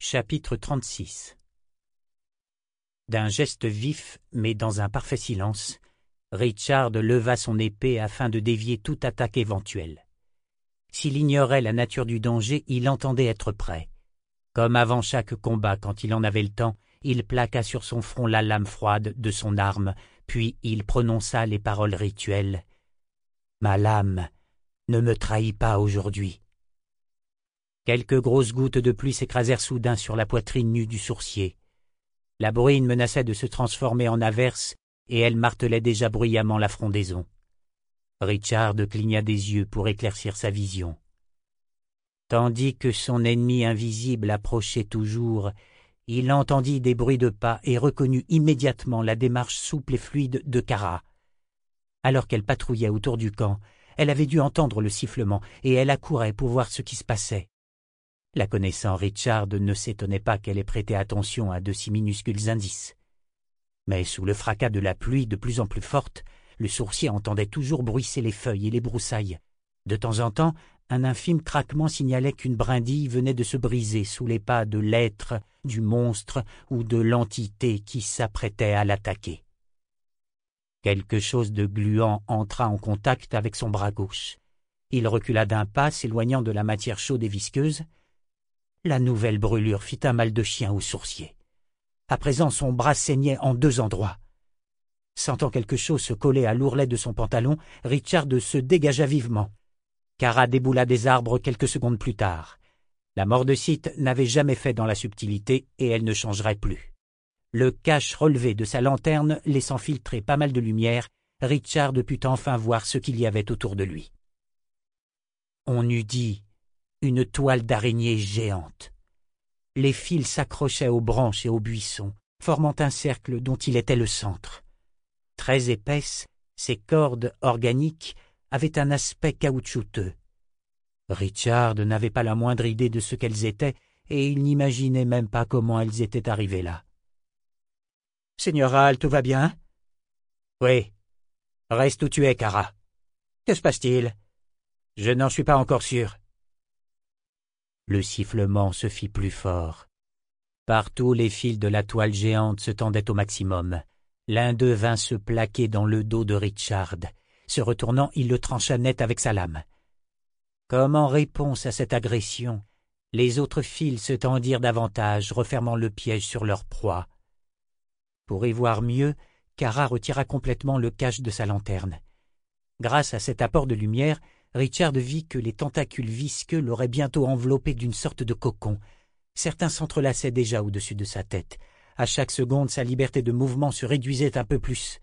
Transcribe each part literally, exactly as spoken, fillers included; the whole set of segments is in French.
Chapitre trente-six. D'un geste vif, mais dans un parfait silence, Richard leva son épée afin de dévier toute attaque éventuelle. S'il ignorait la nature du danger, il entendait être prêt. Comme avant chaque combat, quand il en avait le temps, il plaqua sur son front la lame froide de son arme, puis il prononça les paroles rituelles. « Ma lame, ne me trahis pas aujourd'hui. » Quelques grosses gouttes de pluie s'écrasèrent soudain sur la poitrine nue du sourcier. La bruine menaçait de se transformer en averse, et elle martelait déjà bruyamment la frondaison. Richard cligna des yeux pour éclaircir sa vision. Tandis que son ennemi invisible approchait toujours, il entendit des bruits de pas et reconnut immédiatement la démarche souple et fluide de Kara. Alors qu'elle patrouillait autour du camp, elle avait dû entendre le sifflement, et elle accourait pour voir ce qui se passait. La connaissant, Richard ne s'étonnait pas qu'elle ait prêté attention à de si minuscules indices. Mais sous le fracas de la pluie de plus en plus forte, le sourcier entendait toujours bruisser les feuilles et les broussailles. De temps en temps, un infime craquement signalait qu'une brindille venait de se briser sous les pas de l'être, du monstre ou de l'entité qui s'apprêtait à l'attaquer. Quelque chose de gluant entra en contact avec son bras gauche. Il recula d'un pas, s'éloignant de la matière chaude et visqueuse. La nouvelle brûlure fit un mal de chien au sourcier. À présent, son bras saignait en deux endroits. Sentant quelque chose se coller à l'ourlet de son pantalon, Richard se dégagea vivement. Kara déboula des arbres quelques secondes plus tard. La mort de Sith n'avait jamais fait dans la subtilité et elle ne changerait plus. Le cache relevé de sa lanterne laissant filtrer pas mal de lumière, Richard put enfin voir ce qu'il y avait autour de lui. On eût dit une toile d'araignée géante. Les fils s'accrochaient aux branches et aux buissons, formant un cercle dont il était le centre. Très épaisses, ces cordes organiques avaient un aspect caoutchouteux. Richard n'avait pas la moindre idée de ce qu'elles étaient, et il n'imaginait même pas comment elles étaient arrivées là. « Seigneur Hall, tout va bien ?»« Oui. Reste où tu es, Kara. »« Que se passe-t-il ?»« Je n'en suis pas encore sûr. » Le sifflement se fit plus fort. Partout les fils de la toile géante se tendaient au maximum. L'un d'eux vint se plaquer dans le dos de Richard. Se retournant, il le trancha net avec sa lame. Comme en réponse à cette agression, les autres fils se tendirent davantage, refermant le piège sur leur proie. Pour y voir mieux, Kara retira complètement le cache de sa lanterne. Grâce à cet apport de lumière, Richard vit que les tentacules visqueux l'auraient bientôt enveloppé d'une sorte de cocon. Certains s'entrelaçaient déjà au-dessus de sa tête. À chaque seconde, sa liberté de mouvement se réduisait un peu plus.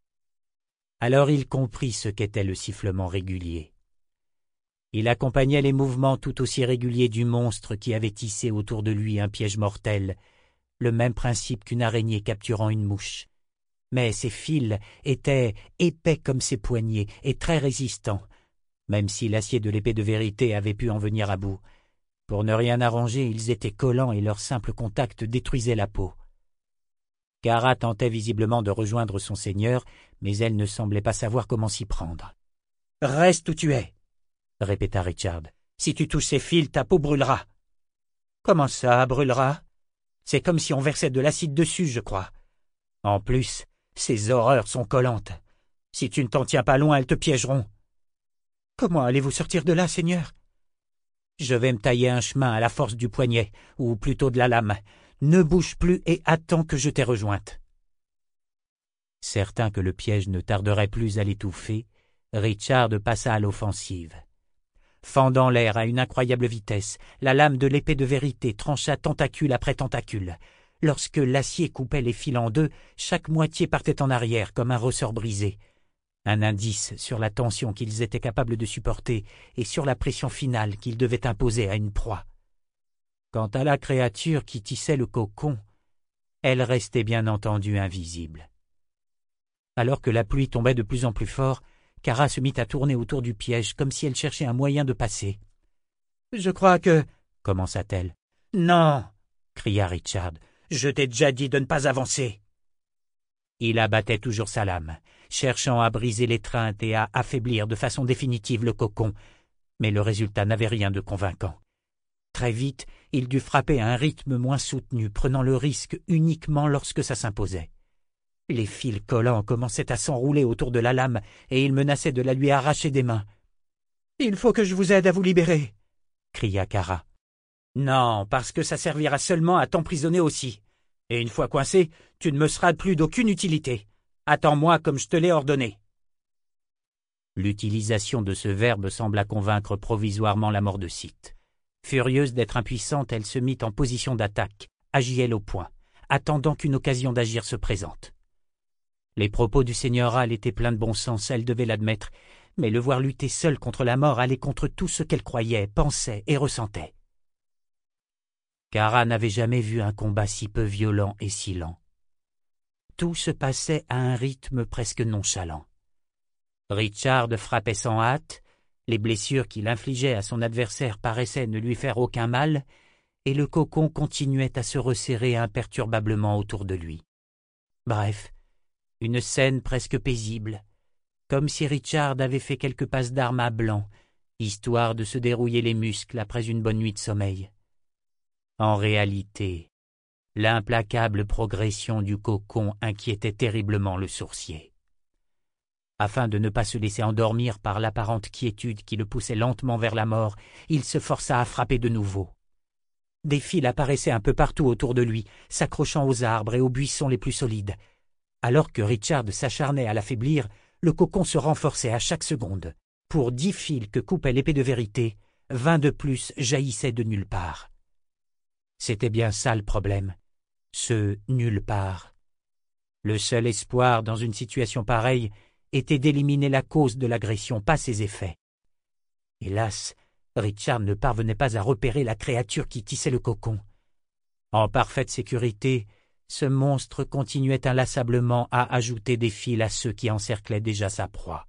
Alors il comprit ce qu'était le sifflement régulier. Il accompagnait les mouvements tout aussi réguliers du monstre qui avait tissé autour de lui un piège mortel, le même principe qu'une araignée capturant une mouche. Mais ces fils étaient épais comme ses poignets et très résistants, même si l'acier de l'épée de vérité avait pu en venir à bout. Pour ne rien arranger, ils étaient collants et leur simple contact détruisait la peau. Kara tentait visiblement de rejoindre son seigneur, mais elle ne semblait pas savoir comment s'y prendre. « Reste où tu es !» répéta Richard. « Si tu touches ces fils, ta peau brûlera. »« Comment ça, brûlera ?» C'est comme si on versait de l'acide dessus, je crois. En plus, ces horreurs sont collantes. Si tu ne t'en tiens pas loin, elles te piégeront. »« Comment allez-vous sortir de là, Seigneur ?»« Je vais me tailler un chemin à la force du poignet, ou plutôt de la lame. Ne bouge plus et attends que je t'ai rejointe. » Certain que le piège ne tarderait plus à l'étouffer, Richard passa à l'offensive. Fendant l'air à une incroyable vitesse, la lame de l'épée de vérité trancha tentacule après tentacule. Lorsque l'acier coupait les fils en deux, chaque moitié partait en arrière comme un ressort brisé. Un indice sur la tension qu'ils étaient capables de supporter et sur la pression finale qu'ils devaient imposer à une proie. Quant à la créature qui tissait le cocon, elle restait bien entendu invisible. Alors que la pluie tombait de plus en plus fort, Kara se mit à tourner autour du piège comme si elle cherchait un moyen de passer. « Je crois que... » commença-t-elle. « Non !» cria Richard. « Je t'ai déjà dit de ne pas avancer. » Il abattait toujours sa lame, cherchant à briser l'étreinte et à affaiblir de façon définitive le cocon, mais le résultat n'avait rien de convaincant. Très vite, il dut frapper à un rythme moins soutenu, prenant le risque uniquement lorsque ça s'imposait. Les fils collants commençaient à s'enrouler autour de la lame et il menaçait de la lui arracher des mains. « Il faut que je vous aide à vous libérer !» cria Kara. « Non, parce que ça servira seulement à t'emprisonner aussi. Et une fois coincé, tu ne me seras plus d'aucune utilité. Attends-moi comme je te l'ai ordonné. » L'utilisation de ce verbe sembla convaincre provisoirement la mort de Sith. Furieuse d'être impuissante, elle se mit en position d'attaque, agit-elle au poing, attendant qu'une occasion d'agir se présente. Les propos du seigneur Al étaient pleins de bon sens, elle devait l'admettre, mais le voir lutter seule contre la mort allait contre tout ce qu'elle croyait, pensait et ressentait. Kara n'avait jamais vu un combat si peu violent et si lent. Tout se passait à un rythme presque nonchalant. Richard frappait sans hâte, les blessures qu'il infligeait à son adversaire paraissaient ne lui faire aucun mal, et le cocon continuait à se resserrer imperturbablement autour de lui. Bref, une scène presque paisible, comme si Richard avait fait quelques passes d'armes à blanc, histoire de se dérouiller les muscles après une bonne nuit de sommeil. En réalité, l'implacable progression du cocon inquiétait terriblement le sourcier. Afin de ne pas se laisser endormir par l'apparente quiétude qui le poussait lentement vers la mort, il se força à frapper de nouveau. Des fils apparaissaient un peu partout autour de lui, s'accrochant aux arbres et aux buissons les plus solides. Alors que Richard s'acharnait à l'affaiblir, le cocon se renforçait à chaque seconde. Pour dix fils que coupait l'épée de vérité, vingt de plus jaillissaient de nulle part. C'était bien ça le problème, ce nulle part. Le seul espoir dans une situation pareille était d'éliminer la cause de l'agression, pas ses effets. Hélas, Richard ne parvenait pas à repérer la créature qui tissait le cocon. En parfaite sécurité, ce monstre continuait inlassablement à ajouter des fils à ceux qui encerclaient déjà sa proie.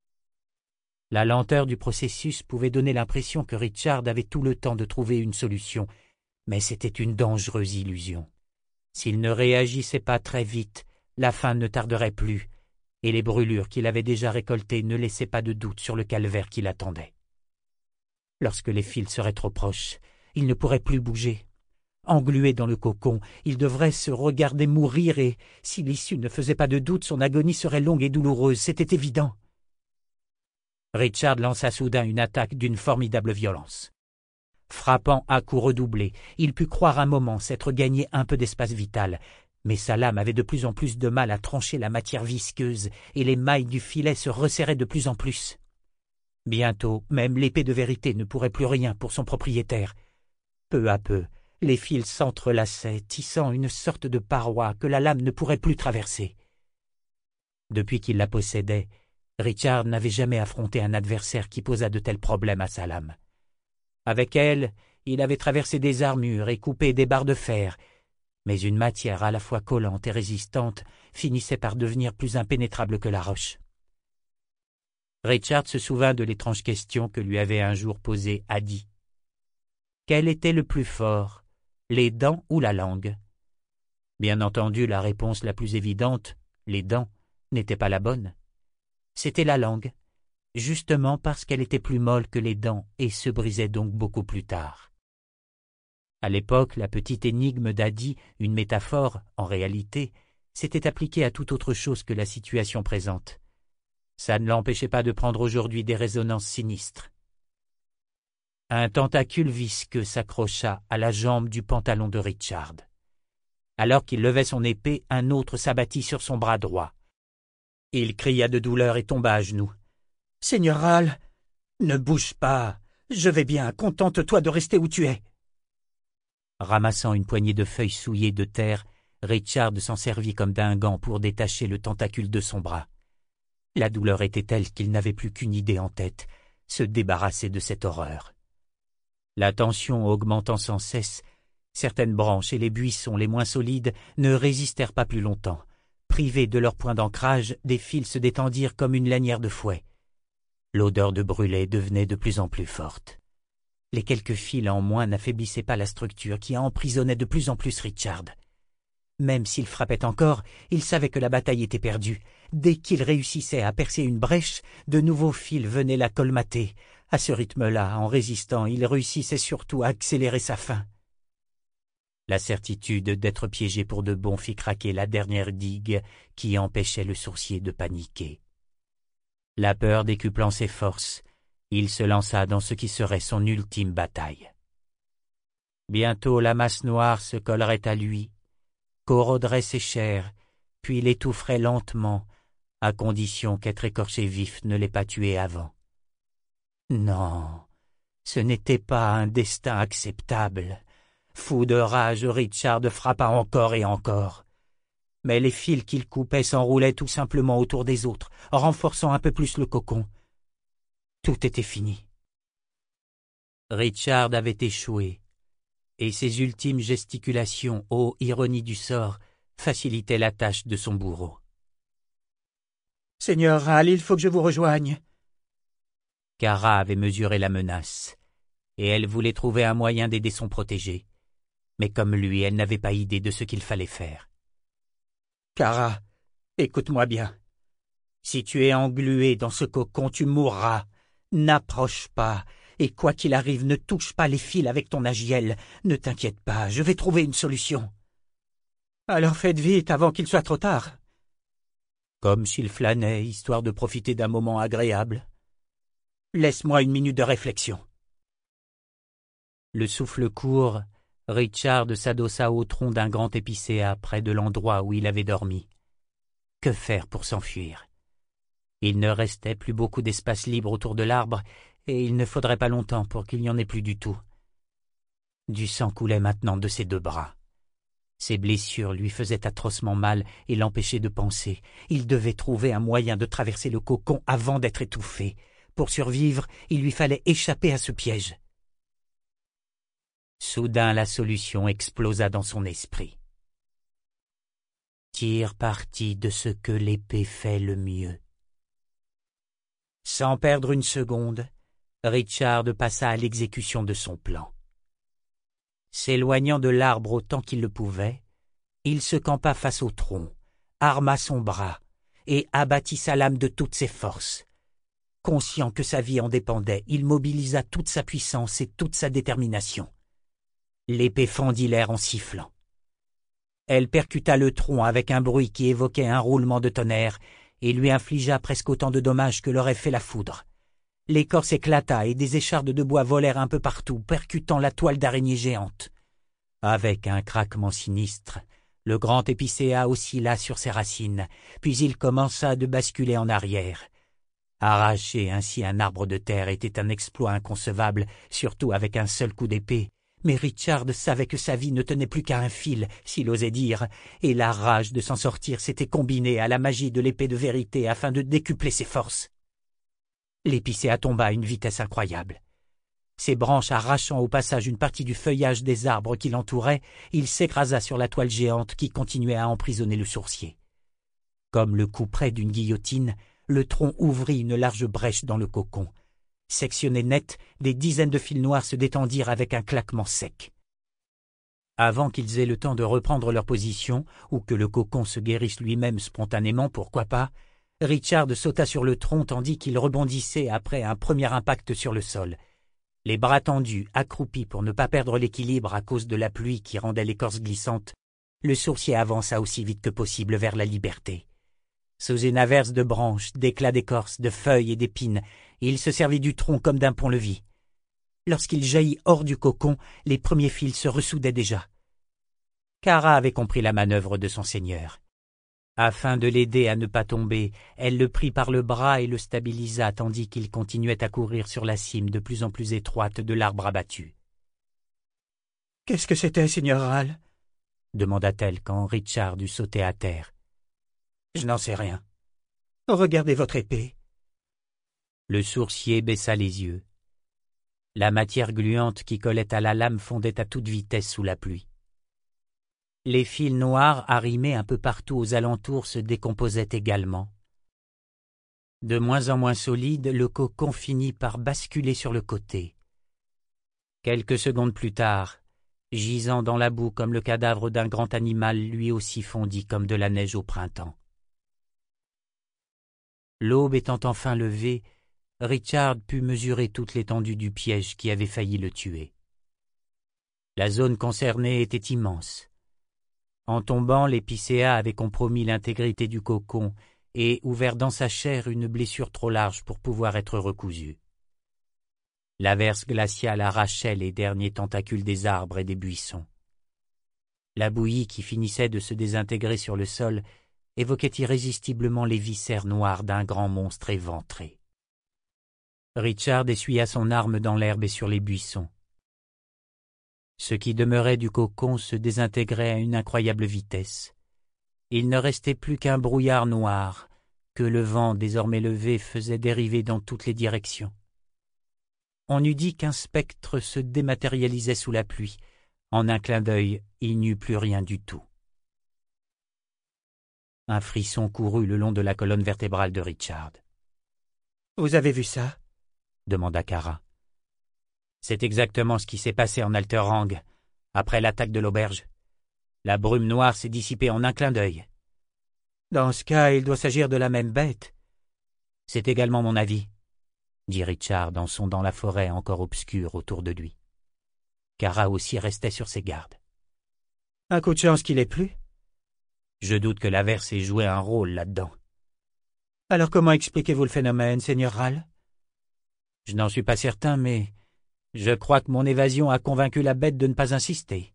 La lenteur du processus pouvait donner l'impression que Richard avait tout le temps de trouver une solution, mais c'était une dangereuse illusion. S'il ne réagissait pas très vite, la fin ne tarderait plus, et les brûlures qu'il avait déjà récoltées ne laissaient pas de doute sur le calvaire qui l'attendait. Lorsque les fils seraient trop proches, il ne pourrait plus bouger. Englué dans le cocon, il devrait se regarder mourir et, si l'issue ne faisait pas de doute, son agonie serait longue et douloureuse, c'était évident. Richard lança soudain une attaque d'une formidable violence. Frappant à coups redoublés, il put croire un moment s'être gagné un peu d'espace vital, mais sa lame avait de plus en plus de mal à trancher la matière visqueuse et les mailles du filet se resserraient de plus en plus. Bientôt, même l'épée de vérité ne pourrait plus rien pour son propriétaire. Peu à peu, les fils s'entrelaçaient, tissant une sorte de paroi que la lame ne pourrait plus traverser. Depuis qu'il la possédait, Richard n'avait jamais affronté un adversaire qui posât de tels problèmes à sa lame. Avec elle, il avait traversé des armures et coupé des barres de fer, mais une matière à la fois collante et résistante finissait par devenir plus impénétrable que la roche. Richard se souvint de l'étrange question que lui avait un jour posée Adi. Quel était le plus fort, les dents ou la langue? Bien entendu, la réponse la plus évidente, les dents, n'était pas la bonne. C'était la langue, justement parce qu'elle était plus molle que les dents et se brisait donc beaucoup plus tard. À l'époque, la petite énigme d'Adi, une métaphore, en réalité, s'était appliquée à toute autre chose que la situation présente. Ça ne l'empêchait pas de prendre aujourd'hui des résonances sinistres. Un tentacule visqueux s'accrocha à la jambe du pantalon de Richard. Alors qu'il levait son épée, un autre s'abattit sur son bras droit. Il cria de douleur et tomba à genoux. « Seigneur Al, ne bouge pas, je vais bien, contente-toi de rester où tu es. » Ramassant une poignée de feuilles souillées de terre, Richard s'en servit comme d'un gant pour détacher le tentacule de son bras. La douleur était telle qu'il n'avait plus qu'une idée en tête, se débarrasser de cette horreur. La tension augmentant sans cesse, certaines branches et les buissons les moins solides ne résistèrent pas plus longtemps. Privés de leur point d'ancrage, des fils se détendirent comme une lanière de fouet. L'odeur de brûlé devenait de plus en plus forte. Les quelques fils en moins n'affaiblissaient pas la structure qui emprisonnait de plus en plus Richard. Même s'il frappait encore, il savait que la bataille était perdue. Dès qu'il réussissait à percer une brèche, de nouveaux fils venaient la colmater, À ce rythme-là, en résistant, il réussissait surtout à accélérer sa faim. La certitude d'être piégé pour de bon fit craquer la dernière digue qui empêchait le sourcier de paniquer. La peur décuplant ses forces, il se lança dans ce qui serait son ultime bataille. Bientôt la masse noire se collerait à lui, corroderait ses chairs, puis l'étoufferait lentement, à condition qu'être écorché vif ne l'ait pas tué avant. Non, ce n'était pas un destin acceptable. Fou de rage, Richard frappa encore et encore. Mais les fils qu'il coupait s'enroulaient tout simplement autour des autres, renforçant un peu plus le cocon. Tout était fini. Richard avait échoué, et ses ultimes gesticulations, ô ironie du sort, facilitaient la tâche de son bourreau. « Seigneur Ral, il faut que je vous rejoigne. » Kara avait mesuré la menace, et elle voulait trouver un moyen d'aider son protégé. Mais comme lui, elle n'avait pas idée de ce qu'il fallait faire. « Kara, écoute-moi bien. Si tu es englué dans ce cocon, tu mourras. N'approche pas, et quoi qu'il arrive, ne touche pas les fils avec ton agiel. Ne t'inquiète pas, je vais trouver une solution. »« Alors faites vite avant qu'il soit trop tard. » Comme s'il flânait, histoire de profiter d'un moment agréable. « Laisse-moi une minute de réflexion. » Le souffle court, Richard s'adossa au tronc d'un grand épicéa près de l'endroit où il avait dormi. Que faire pour s'enfuir? Il ne restait plus beaucoup d'espace libre autour de l'arbre, et il ne faudrait pas longtemps pour qu'il n'y en ait plus du tout. Du sang coulait maintenant de ses deux bras. Ses blessures lui faisaient atrocement mal et l'empêchaient de penser. Il devait trouver un moyen de traverser le cocon avant d'être étouffé. Pour survivre, il lui fallait échapper à ce piège. Soudain la solution explosa dans son esprit. Tire parti de ce que l'épée fait le mieux. Sans perdre une seconde, Richard passa à l'exécution de son plan. S'éloignant de l'arbre autant qu'il le pouvait, il se campa face au tronc, arma son bras et abattit sa lame de toutes ses forces. Conscient que sa vie en dépendait, il mobilisa toute sa puissance et toute sa détermination. L'épée fendit l'air en sifflant. Elle percuta le tronc avec un bruit qui évoquait un roulement de tonnerre et lui infligea presque autant de dommages que l'aurait fait la foudre. L'écorce éclata et des échardes de bois volèrent un peu partout, percutant la toile d'araignée géante. Avec un craquement sinistre, le grand épicéa oscilla sur ses racines, puis il commença de basculer en arrière. Arracher ainsi un arbre de terre était un exploit inconcevable, surtout avec un seul coup d'épée. Mais Richard savait que sa vie ne tenait plus qu'à un fil, s'il osait dire, et la rage de s'en sortir s'était combinée à la magie de l'épée de vérité afin de décupler ses forces. L'épicéa tomba à une vitesse incroyable. Ses branches arrachant au passage une partie du feuillage des arbres qui l'entouraient, il s'écrasa sur la toile géante qui continuait à emprisonner le sourcier. Comme le coup près d'une guillotine, le tronc ouvrit une large brèche dans le cocon. Sectionnés net, des dizaines de fils noirs se détendirent avec un claquement sec. Avant qu'ils aient le temps de reprendre leur position, ou que le cocon se guérisse lui-même spontanément, pourquoi pas, Richard sauta sur le tronc tandis qu'il rebondissait après un premier impact sur le sol. Les bras tendus, accroupis pour ne pas perdre l'équilibre à cause de la pluie qui rendait l'écorce glissante, le sourcier avança aussi vite que possible vers la liberté. Sous une averse de branches, d'éclats d'écorce, de feuilles et d'épines, il se servit du tronc comme d'un pont-levis. Lorsqu'il jaillit hors du cocon, les premiers fils se ressoudaient déjà. Kara avait compris la manœuvre de son seigneur. Afin de l'aider à ne pas tomber, elle le prit par le bras et le stabilisa tandis qu'il continuait à courir sur la cime de plus en plus étroite de l'arbre abattu. « Qu'est-ce que c'était, seigneur Ral ?» demanda-t-elle quand Richard eut sauté à terre. « Je n'en sais rien. Regardez votre épée. » Le sourcier baissa les yeux. La matière gluante qui collait à la lame fondait à toute vitesse sous la pluie. Les fils noirs arrimés un peu partout aux alentours se décomposaient également. De moins en moins solide, le cocon finit par basculer sur le côté. Quelques secondes plus tard, gisant dans la boue comme le cadavre d'un grand animal, lui aussi fondit comme de la neige au printemps. L'aube étant enfin levée, Richard put mesurer toute l'étendue du piège qui avait failli le tuer. La zone concernée était immense. En tombant, l'épicéa avait compromis l'intégrité du cocon et ouvert dans sa chair une blessure trop large pour pouvoir être recousue. L'averse glaciale arrachait les derniers tentacules des arbres et des buissons. La bouillie qui finissait de se désintégrer sur le sol évoquait irrésistiblement les viscères noirs d'un grand monstre éventré. Richard essuya son arme dans l'herbe et sur les buissons. Ce qui demeurait du cocon se désintégrait à une incroyable vitesse. Il ne restait plus qu'un brouillard noir que le vent désormais levé faisait dériver dans toutes les directions. On eût dit qu'un spectre se dématérialisait sous la pluie. En un clin d'œil, il n'y eut plus rien du tout. Un frisson courut le long de la colonne vertébrale de Richard. « Vous avez vu ça ?» demanda Kara. « C'est exactement ce qui s'est passé en Alterrang, après l'attaque de l'auberge. La brume noire s'est dissipée en un clin d'œil. Dans ce cas, il doit s'agir de la même bête. C'est également mon avis, dit Richard en sondant la forêt encore obscure autour de lui. Kara aussi restait sur ses gardes. Un coup de chance qu'il ait plu. Je doute que l'averse ait joué un rôle là-dedans. Alors comment expliquez-vous le phénomène, Seigneur Ral? Je n'en suis pas certain, mais je crois que mon évasion a convaincu la bête de ne pas insister.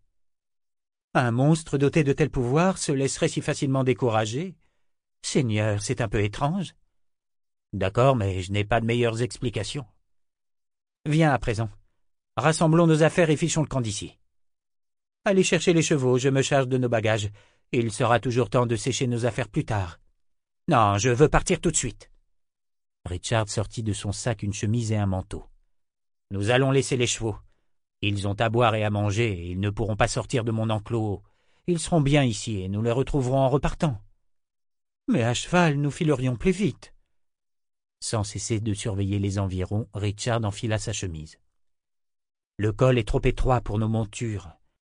Un monstre doté de tels pouvoirs se laisserait si facilement décourager. Seigneur, c'est un peu étrange. D'accord, mais je n'ai pas de meilleures explications. Viens à présent. Rassemblons nos affaires et fichons le camp d'ici. Allez chercher les chevaux, je me charge de nos bagages. Il sera toujours temps de sécher nos affaires plus tard. Non, je veux partir tout de suite. Richard sortit de son sac une chemise et un manteau. Nous allons laisser les chevaux. Ils ont à boire et à manger, et ils ne pourront pas sortir de mon enclos. Ils seront bien ici, et nous les retrouverons en repartant. Mais à cheval, nous filerions plus vite. Sans cesser de surveiller les environs, Richard enfila sa chemise. Le col est trop étroit pour nos montures.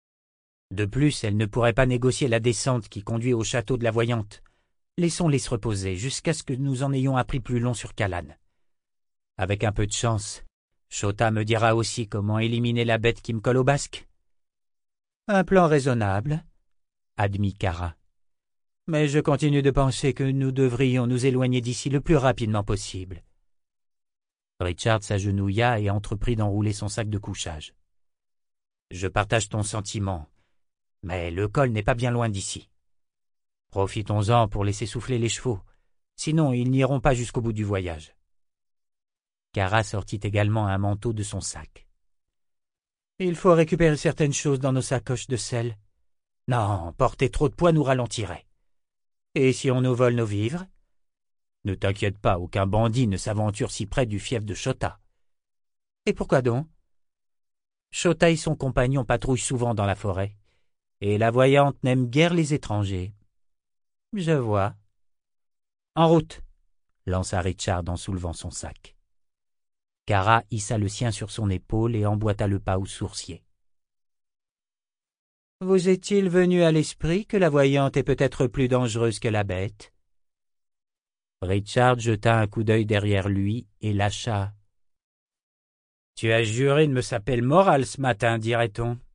De plus, elles ne pourraient pas négocier la descente qui conduit au château de la Voyante. Laissons-les se reposer jusqu'à ce que nous en ayons appris plus long sur Callanne. Avec un peu de chance, Chota me dira aussi comment éliminer la bête qui me colle au basque. Un plan raisonnable, admit Kara. Mais je continue de penser que nous devrions nous éloigner d'ici le plus rapidement possible. Richard s'agenouilla et entreprit d'enrouler son sac de couchage. Je partage ton sentiment, mais le col n'est pas bien loin d'ici. Profitons-en pour laisser souffler les chevaux, sinon ils n'iront pas jusqu'au bout du voyage. Kara sortit également un manteau de son sac. Il faut récupérer certaines choses dans nos sacoches de sel. Non, porter trop de poids nous ralentirait. Et si on nous vole nos vivres? Ne t'inquiète pas, aucun bandit ne s'aventure si près du fief de Chota. Et pourquoi donc? Chota et son compagnon patrouillent souvent dans la forêt, et la Voyante n'aime guère les étrangers. Je vois. En route, lança Richard en soulevant son sac. Kara hissa le sien sur son épaule et emboîta le pas aux sourciers. Vous est-il venu à l'esprit que la Voyante est peut-être plus dangereuse que la bête? Richard jeta un coup d'œil derrière lui et lâcha. Tu as juré de me saper le moral ce matin, dirait-on.